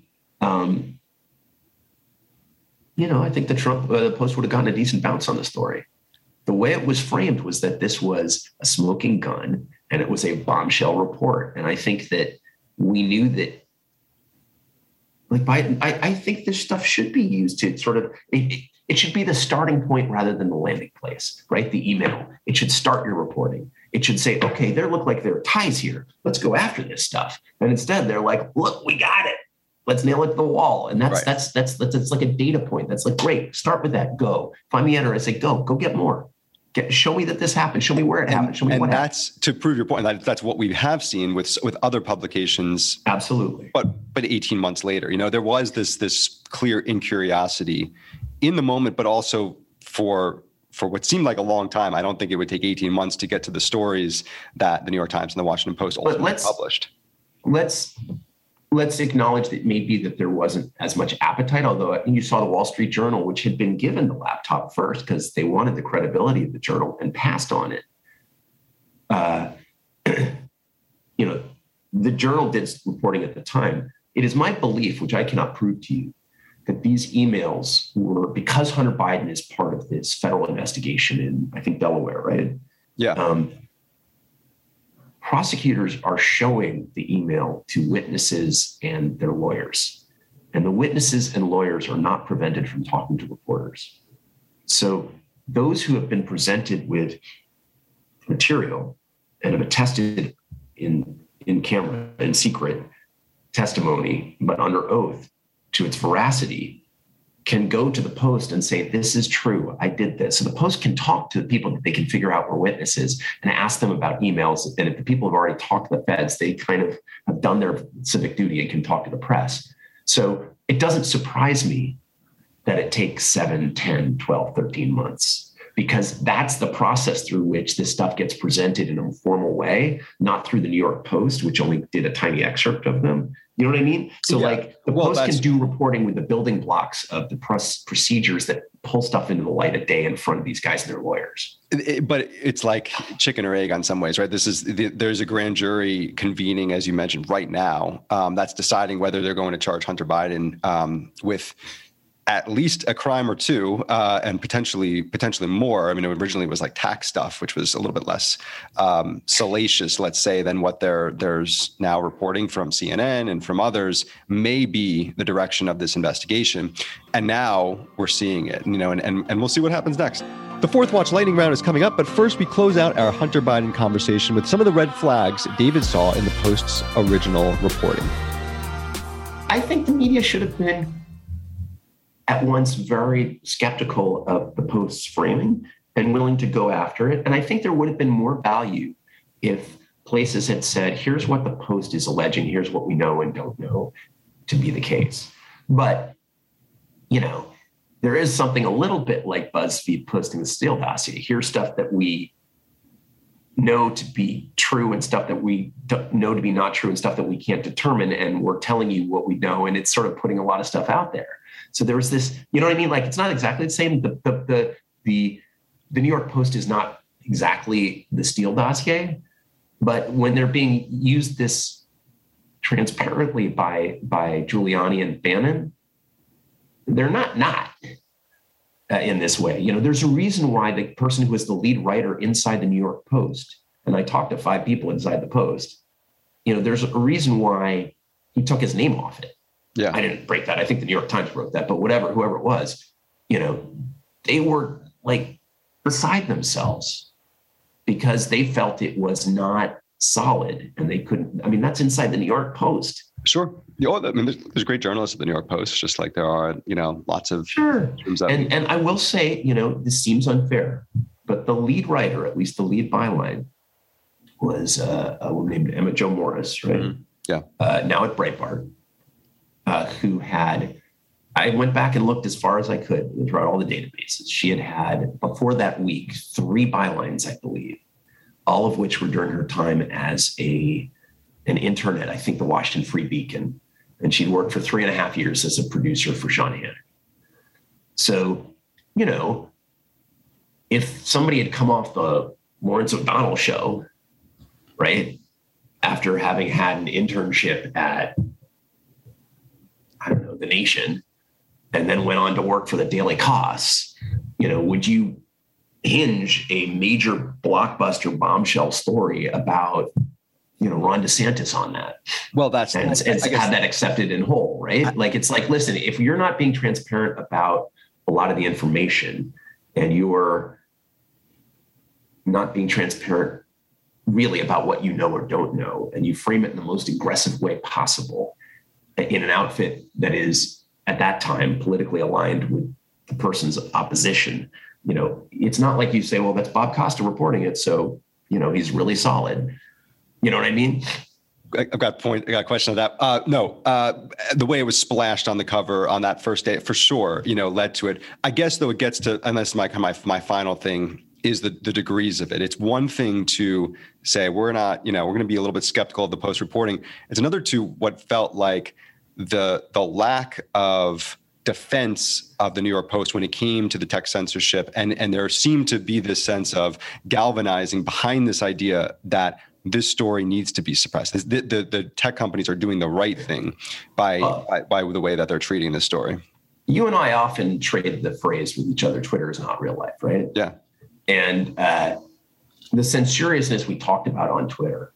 you know, I think the Post would have gotten a decent bounce on the story. The way it was framed was that this was a smoking gun and it was a bombshell report. And I think that we knew that, like Biden, I think this stuff should be used to sort of, it should be the starting point rather than the landing place, right? The email. It should start your reporting. It should say, okay, there look like there are ties here. Let's go after this stuff. And instead they're like, look, we got it. Let's nail it to the wall. And that's like a data point. That's like, great, start with that, go. Find the editor. I say, go get more. Show me that this happened. Show me where it happened. Show me what happened. And that's to prove your point. That's what we have seen with other publications. Absolutely. But 18 months later, you know, there was this clear incuriosity in the moment, but also for what seemed like a long time. I don't think it would take 18 months to get to the stories that the New York Times and the Washington Post ultimately published. Let's acknowledge that maybe that there wasn't as much appetite, although I think you saw the Wall Street Journal, which had been given the laptop first because they wanted the credibility of the journal and passed on it. You know, the journal did reporting at the time. It is my belief, which I cannot prove to you, that these emails were, because Hunter Biden is part of this federal investigation in, I think, Delaware, right? Yeah. Prosecutors are showing the email to witnesses and their lawyers. And the witnesses and lawyers are not prevented from talking to reporters. So those who have been presented with material and have attested in camera, in secret testimony, but under oath to its veracity, can go to the Post and say, this is true, I did this. So the Post can talk to the people that they can figure out were witnesses and ask them about emails. And if the people have already talked to the feds, they kind of have done their civic duty and can talk to the press. So it doesn't surprise me that it takes 7, 10, 12, 13 months, because that's the process through which this stuff gets presented in a formal way, not through the New York Post, which only did a tiny excerpt of them. You know what I mean? So like the Post can do reporting with the building blocks of the press procedures that pull stuff into the light of day in front of these guys and their lawyers. But it's like chicken or egg on some ways, right? There's a grand jury convening, as you mentioned, right now, that's deciding whether they're going to charge Hunter Biden with at least a crime or two, and potentially more. I mean, originally it was like tax stuff, which was a little bit less salacious, let's say, than what there's now reporting from CNN and from others may be the direction of this investigation. And now we're seeing it, you know, and we'll see what happens next. The Fourth Watch lightning round is coming up, but first we close out our Hunter Biden conversation with some of the red flags David saw in the Post's original reporting. I think the media should have been at once very skeptical of the Post's framing and willing to go after it. And I think there would have been more value if places had said, here's what the Post is alleging, here's what we know and don't know to be the case. But, you know, there is something a little bit like BuzzFeed posting the Steele dossier. Here's stuff that we know to be true and stuff that we don't know to be not true and stuff that we can't determine. And we're telling you what we know. And it's sort of putting a lot of stuff out there. So there was this, you know what I mean? Like, it's not exactly the same. The New York Post is not exactly the Steele dossier, but when they're being used this transparently by Giuliani and Bannon, they're not in this way. You know, there's a reason why the person who was the lead writer inside the New York Post, and I talked to 5 people inside the Post, you know, there's a reason why he took his name off it. Yeah, I didn't break that. I think the New York Times wrote that, but whoever it was, you know, they were like beside themselves because they felt it was not solid and they couldn't. I mean, that's inside the New York Post. Sure. I mean, there's great journalists at the New York Post, just like there are, you know, lots of. Sure. And I will say, you know, this seems unfair, but the lead writer, at least the lead byline, was a woman named Emma Jo Morris, right? Mm-hmm. Yeah. Now at Breitbart. Who had I went back and looked as far as I could throughout all the databases. She had before that week, 3 bylines, I believe, all of which were during her time as an intern at, I think, the Washington Free Beacon. And she'd worked for 3.5 years as a producer for Sean Hannity. So, if somebody had come off the Lawrence O'Donnell show, right, after having had an internship at, I don't know, The Nation, and then went on to work for the Daily Kos, would you hinge a major blockbuster bombshell story about, Ron DeSantis on that? Well, that's and have that accepted in whole, right? It's like, listen, if you're not being transparent about a lot of the information, and you're not being transparent really about what you know or don't know, and you frame it in the most aggressive way possible in an outfit that is at that time politically aligned with the person's opposition, it's not like you say, well, that's Bob Costa reporting it, so, he's really solid. You know what I mean? I got a question on that. No, the way it was splashed on the cover on that first day, for sure, led to it. I guess, though, it gets to, and that's my final thing, is the degrees of it. It's one thing to say, we're not, we're going to be a little bit skeptical of the Post reporting. It's another to what felt like the lack of defense of the New York Post when it came to the tech censorship. And there seemed to be this sense of galvanizing behind this idea that this story needs to be suppressed. The tech companies are doing the right thing by the way that they're treating this story. You and I often trade the phrase with each other, Twitter is not real life, right? Yeah. And the censoriousness we talked about on Twitter,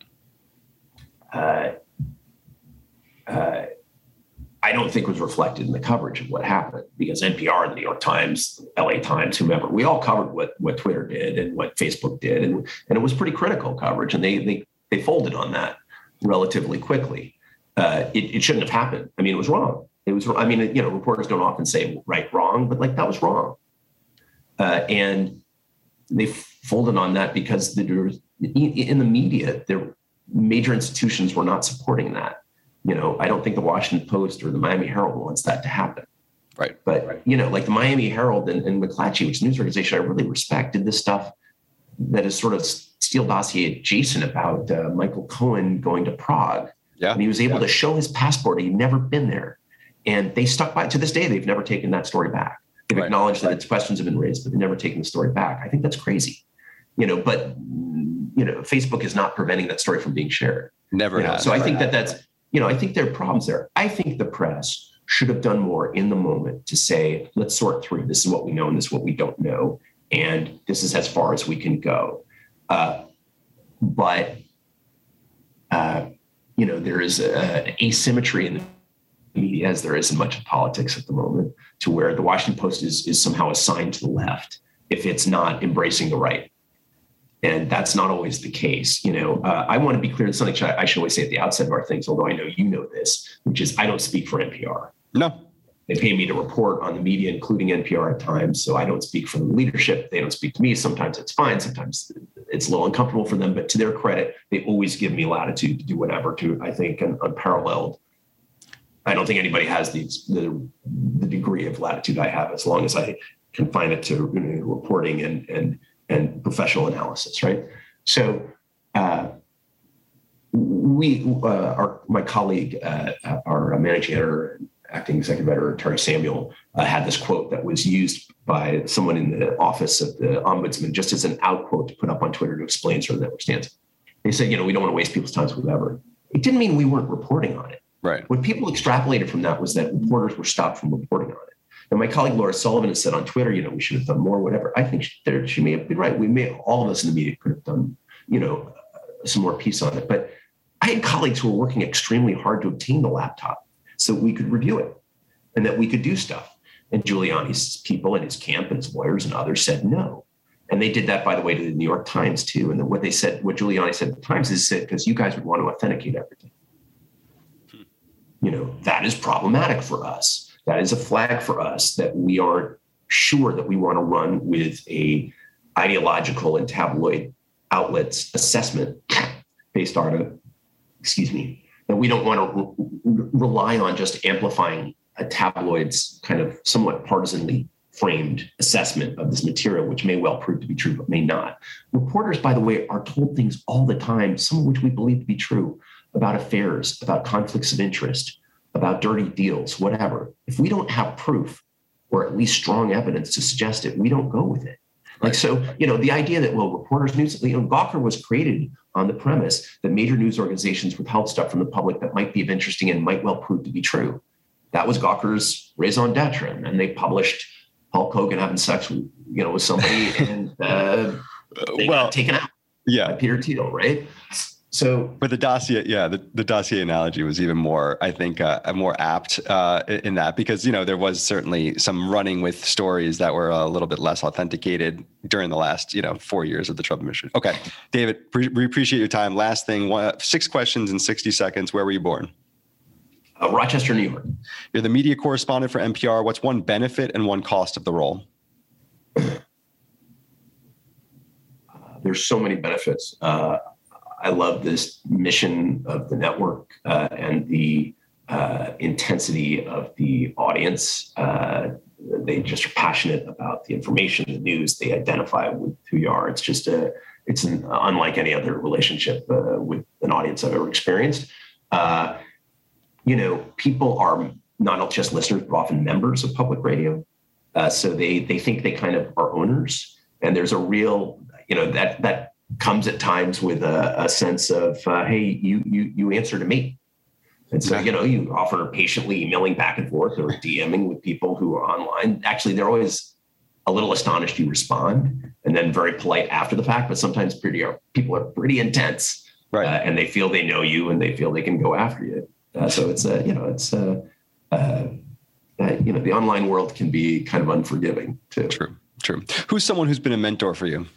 I don't think was reflected in the coverage of what happened, because NPR, the New York Times, LA Times, whomever, we all covered what Twitter did and what Facebook did. And it was pretty critical coverage. And they folded on that relatively quickly. It shouldn't have happened. I mean, it was wrong. Reporters don't often say right, wrong, but that was wrong. And they folded on that because in the media, their major institutions were not supporting that. I don't think the Washington Post or the Miami Herald wants that to happen. Right. But, like the Miami Herald and McClatchy, which is a news organization I really respect, did this stuff that is sort of Steele dossier adjacent about Michael Cohen going to Prague. Yeah. And he was able to show his passport. He'd never been there. And they stuck by it. To this day, they've never taken that story back. They've acknowledged that its questions have been raised, but they've never taken the story back. I think that's crazy. But Facebook is not preventing that story from being shared. Never has. So I think that's, I think there are problems there. I think the press should have done more in the moment to say, let's sort through. This is what we know and this is what we don't know. And this is as far as we can go. But there is an asymmetry in the media, as there is in much of politics at the moment, to where the Washington Post is somehow assigned to the left if it's not embracing the right. And that's not always the case. I want to be clear. It's something I should always say at the outset of our things, although I know you know this, which is I don't speak for NPR. No. They pay me to report on the media, including NPR at times. So I don't speak for the leadership. They don't speak to me. Sometimes it's fine. Sometimes it's a little uncomfortable for them. But to their credit, they always give me latitude to do whatever, to, I think, unparalleled. I don't think anybody has the degree of latitude I have, as long as I confine it to reporting and professional analysis, right? So my colleague, our managing editor, acting executive editor, Terry Samuel, had this quote that was used by someone in the office of the ombudsman just as an out quote to put up on Twitter to explain sort of their stance. They said, we don't want to waste people's time with whatever. It didn't mean we weren't reporting on it. Right. What people extrapolated from that was that reporters were stopped from reporting on it. And my colleague Laura Sullivan has said on Twitter, we should have done more, whatever. I think she may have been right. All of us in the media could have done, some more piece on it. But I had colleagues who were working extremely hard to obtain the laptop so we could review it and that we could do stuff. And Giuliani's people and his camp and his lawyers and others said no. And they did that, by the way, to the New York Times too. And then what Giuliani said to the Times is said, because you guys would want to authenticate everything. That is problematic for us. That is a flag for us that we aren't sure that we want to run with a ideological and tabloid outlets assessment based on that we don't want to rely on just amplifying a tabloid's kind of somewhat partisanly framed assessment of this material, which may well prove to be true, but may not. Reporters, by the way, are told things all the time, some of which we believe to be true, about affairs, about conflicts of interest, about dirty deals, whatever. If we don't have proof or at least strong evidence to suggest it, we don't go with it. Like, so, the idea that, well, reporters news, Gawker was created on the premise that major news organizations withheld stuff from the public that might be of interesting and might well prove to be true. That was Gawker's raison d'etre. And they published Hulk Hogan having sex with, with somebody and they got taken out by Peter Thiel, right? So, but the dossier, the dossier analogy was even more, I think, more apt in that, because, there was certainly some running with stories that were a little bit less authenticated during the last, 4 years of the Trump administration. Okay, David, we appreciate your time. Last thing, 6 questions in 60 seconds. Where were you born? Rochester, New York. You're the media correspondent for NPR. What's one benefit and one cost of the role? There's so many benefits. I love this mission of the network and the intensity of the audience. They just are passionate about the information, the news. They identify with who you are. It's just unlike any other relationship with an audience I've ever experienced. People are not just listeners, but often members of public radio. So they think they kind of are owners. And there's a real, that comes at times with a sense of, hey, you answer to me. And so, you often are patiently emailing back and forth or DMing with people who are online. Actually, they're always a little astonished you respond, and then very polite after the fact. But sometimes people are pretty intense, right? And they feel they know you, and they feel they can go after you. So it's the online world can be kind of unforgiving too. True. Who's someone who's been a mentor for you?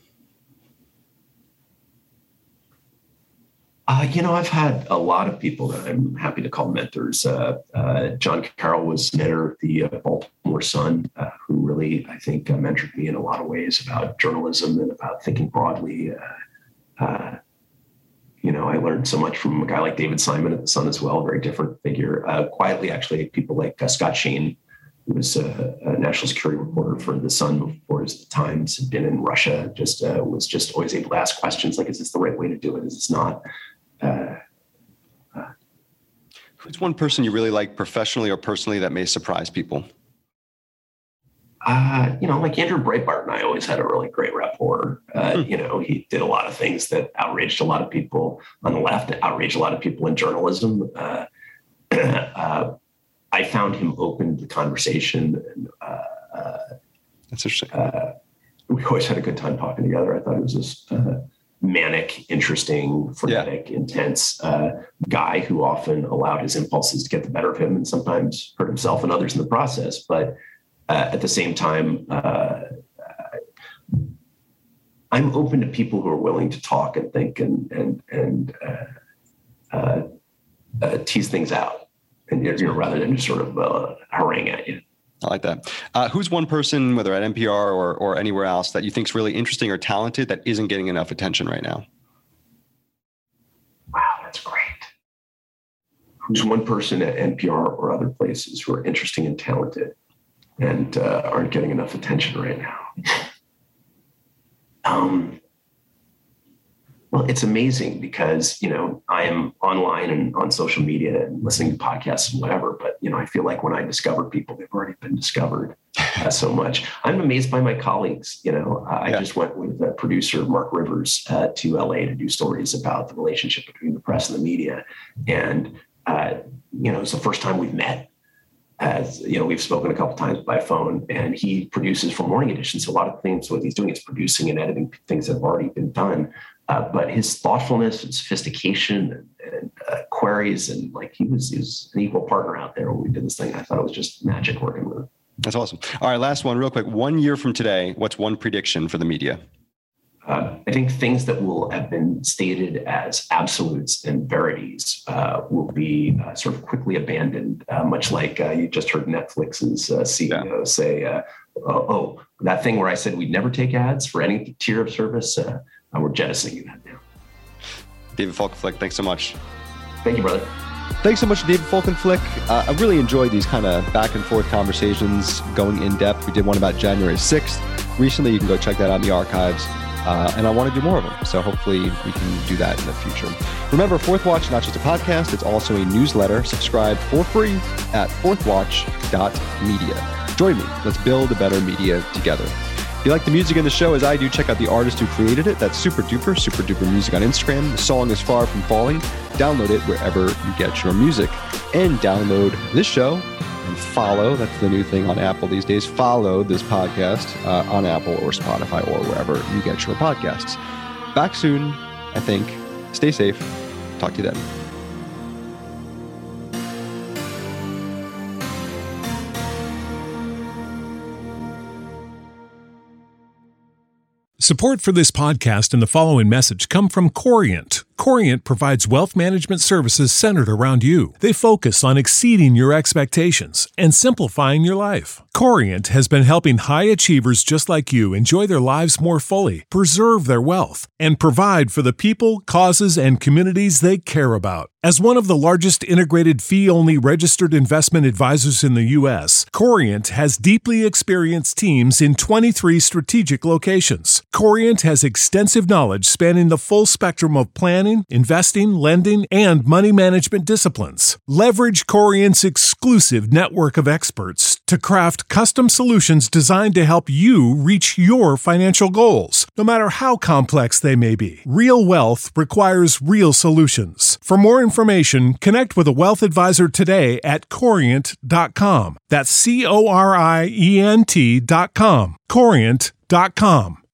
I've had a lot of people that I'm happy to call mentors. John Carroll was an editor of the Baltimore Sun, who really, I think, mentored me in a lot of ways about journalism and about thinking broadly. I learned so much from a guy like David Simon at the Sun as well, a very different figure. Quietly, actually, people like Scott Shane, who was a national security reporter for the Sun before his Times, had been in Russia, was just always able to ask questions like, is this the right way to do it? Is this not? Who's one person you really like professionally or personally that may surprise people? Like Andrew Breitbart and I always had a really great rapport. He did a lot of things that outraged a lot of people on the left, outraged a lot of people in journalism. I found him open to the conversation. And, that's interesting. We always had a good time talking together. I thought he was this manic, interesting, frenetic, intense guy who often allowed his impulses to get the better of him and sometimes hurt himself and others in the process. But at the same time, I'm open to people who are willing to talk and think and tease things out, and rather than just sort of harangue at you. I like that. Who's one person, whether at NPR or anywhere else, that you think is really interesting or talented that isn't getting enough attention right now? Wow, that's great. Who's one person at NPR or other places who are interesting and talented and aren't getting enough attention right now? Well, it's amazing because, I am online and on social media and listening to podcasts and whatever, but, I feel like when I discover people, they've already been discovered so much. I'm amazed by my colleagues. I just went with producer Mark Rivers to LA to do stories about the relationship between the press and the media. And, it's the first time we've met. We've spoken a couple of times by phone, and he produces for Morning Edition. So a lot of things, what he's doing is producing and editing things that have already been done. But his thoughtfulness and sophistication and queries, and he was an equal partner out there when we did this thing. I thought it was just magic working with him. That's awesome. All right, last one real quick. 1 year from today, what's one prediction for the media? I think things that will have been stated as absolutes and verities will be sort of quickly abandoned, much like you just heard Netflix's CEO say, that thing where I said we'd never take ads for any tier of service, we're jettisoning that now. David Falkenflik, thanks so much. Thank you, brother. Thanks so much to David Folkenflik. I really enjoyed these kind of back and forth conversations going in depth. We did one about January 6th recently. You can go check that out in the archives. And I want to do more of them. So hopefully we can do that in the future. Remember, Fourth Watch is not just a podcast. It's also a newsletter. Subscribe for free at fourthwatch.media. Join me. Let's build a better media together. If you like the music in the show as I do, check out the artist who created it. That's Super Duper Music on Instagram. The song is Far From Falling. Download it wherever you get your music. And download this show and follow. That's the new thing on Apple these days. Follow this podcast on Apple or Spotify or wherever you get your podcasts. Back soon, I think. Stay safe. Talk to you then. Support for this podcast and the following message come from Corient. Corient provides wealth management services centered around you. They focus on exceeding your expectations and simplifying your life. Corient has been helping high achievers just like you enjoy their lives more fully, preserve their wealth, and provide for the people, causes, and communities they care about. As one of the largest integrated fee-only registered investment advisors in the U.S., Corient has deeply experienced teams in 23 strategic locations. Corient has extensive knowledge spanning the full spectrum of planning, investing, lending, and money management disciplines. Leverage Corient's exclusive network of experts to craft custom solutions designed to help you reach your financial goals, no matter how complex they may be. Real wealth requires real solutions. For more information, connect with a wealth advisor today at Corient.com. That's Corient.com. Corient.com.